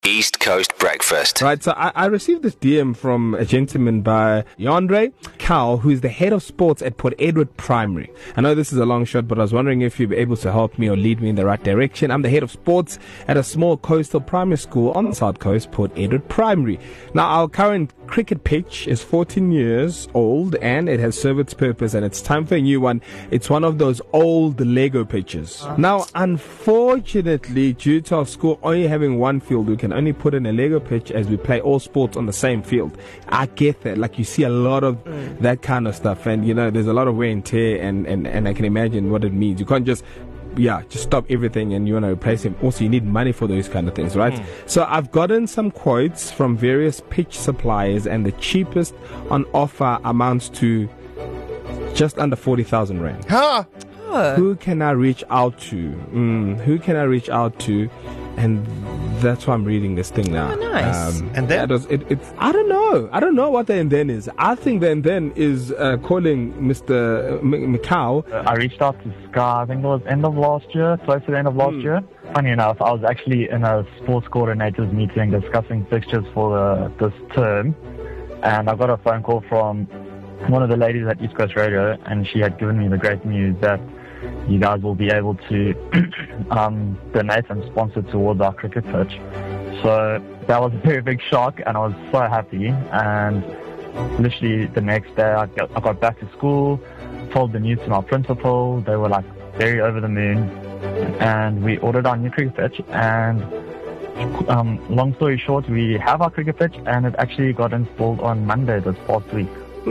East Coast Breakfast. Right, so I received this DM from a gentleman by Yandre Cal, who is the head of sports at Port Edward Primary. I know this is a long shot, but I was wondering if you'd be able to help me or lead me in the right direction. I'm the head of sports at a small coastal primary school on the south coast, Port Edward Primary. Now, our current cricket pitch is 14 years old and it has served its purpose and it's time for a new one. It's one of those old Lego pitches. Now, unfortunately, due to our school only having one field, we can only put in a Lego pitch as we play all sports on the same field. I get that. Like, you see a lot of that kind of stuff, and you know, there's a lot of wear and tear, and I can imagine what it means. You can't just stop everything and you want to replace him. Also, you need money for those kind of things, right? So I've gotten some quotes from various pitch suppliers, and the cheapest on offer amounts to just under 40,000 rand. Huh? Who can I reach out to? Who can I reach out to? And that's why I'm reading this thing now. Oh, nice. And then? It's I don't know what the and then is. I think the and then is calling Mr. Mikau. I reached out to Sky, I think it was end of last year, close to the end of last year. Funny enough, I was actually in a sports coordinators meeting discussing fixtures for this term, and I got a phone call from one of the ladies at East Coast Radio, and she had given me the great news that you guys will be able to donate and sponsor towards our cricket pitch. So that was a very big shock, and I was so happy. And literally the next day, I got back to school, told the news to my principal. They were like very over the moon, and we ordered our new cricket pitch. And long story short, we have our cricket pitch, and it actually got installed on Monday this past week.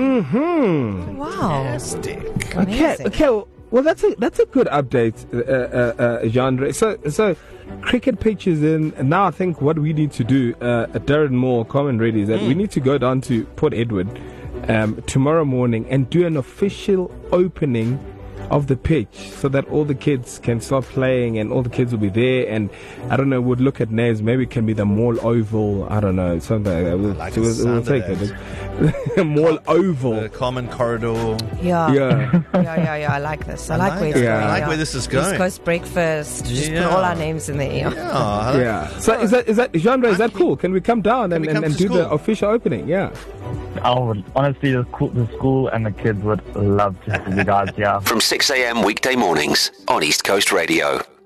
Wow. Fantastic. Okay. Well, that's a good update, Yandre. So cricket pitches in, and now I think what we need to do, Darren Moore, Common Ready, is that we need to go down to Port Edward tomorrow morning and do an official opening of the pitch so that all the kids can start playing and all the kids will be there. And I don't know, we'd look at names. Maybe it can be the Mall Oval. I don't know, something like that. We'll take it. Mall Oval. The common corridor. Yeah. I like this. I like where it's going. I like where this is going. East Coast Breakfast. Just put all our names in there. Yeah. So is that genre? Is that cool? Can we come down and do school? the official opening? Yeah. I would honestly, the school and the kids would love to have you guys. Yeah. From 6 a.m. weekday mornings on East Coast Radio.